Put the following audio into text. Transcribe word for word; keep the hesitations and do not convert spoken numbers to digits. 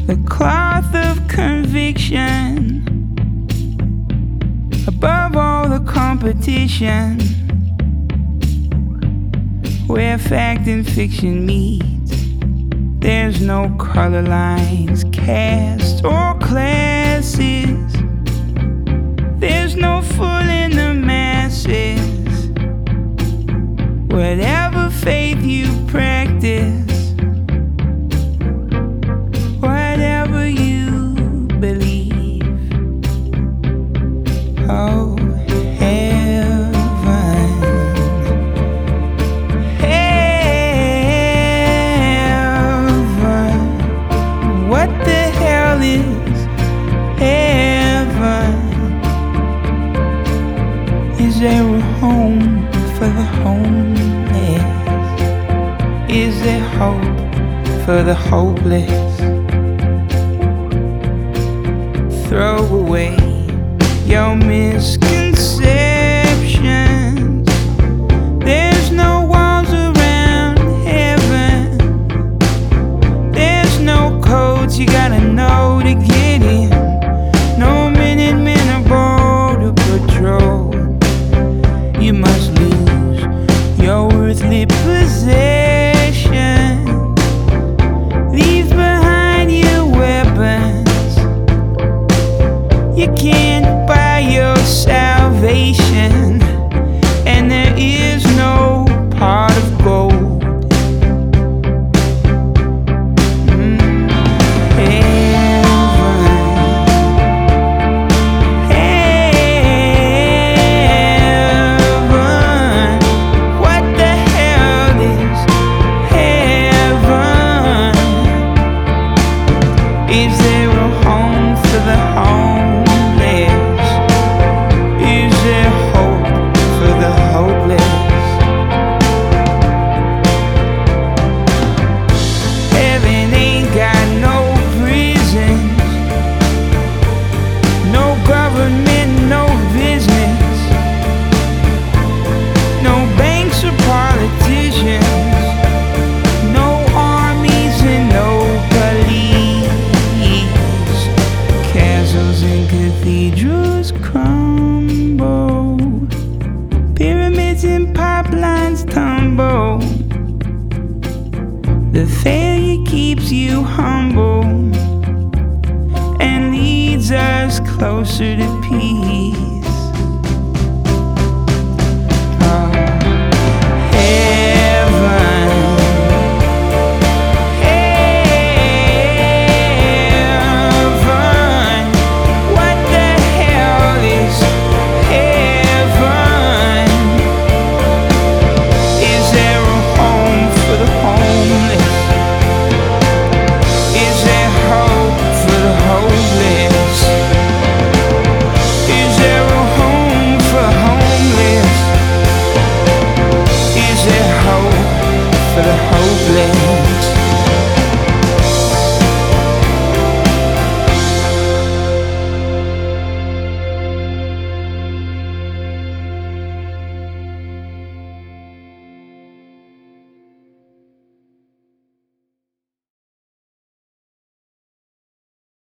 the cloth of conviction, above all the competition, where fact and fiction meet. There's no color lines, caste or classes. There's no fooling the masses. Whatever faith you practice, whatever you believe. Oh, heaven, heaven. What the hell is heaven? Is there a home for the homeless? Is there hope for the hopeless? Throw away your misconceptions. There's no walls around heaven. There's no codes you gotta know to get in. No Minutemen or border patrol. You must lose your earthly possession. Leave behind your weapons. You can't buy your salvation, and there is no pot of gold. Mm. Heaven, heaven. What the hell is heaven? Is there a home for the homeless? Is there hope for the hopeless? Heaven ain't got no prisons, no government, no business, no banks or politicians, no armies and no police. Castles and cathedrals crumble, pyramids and pipelines tumble. The failure keeps you humble and leads us closer to peace.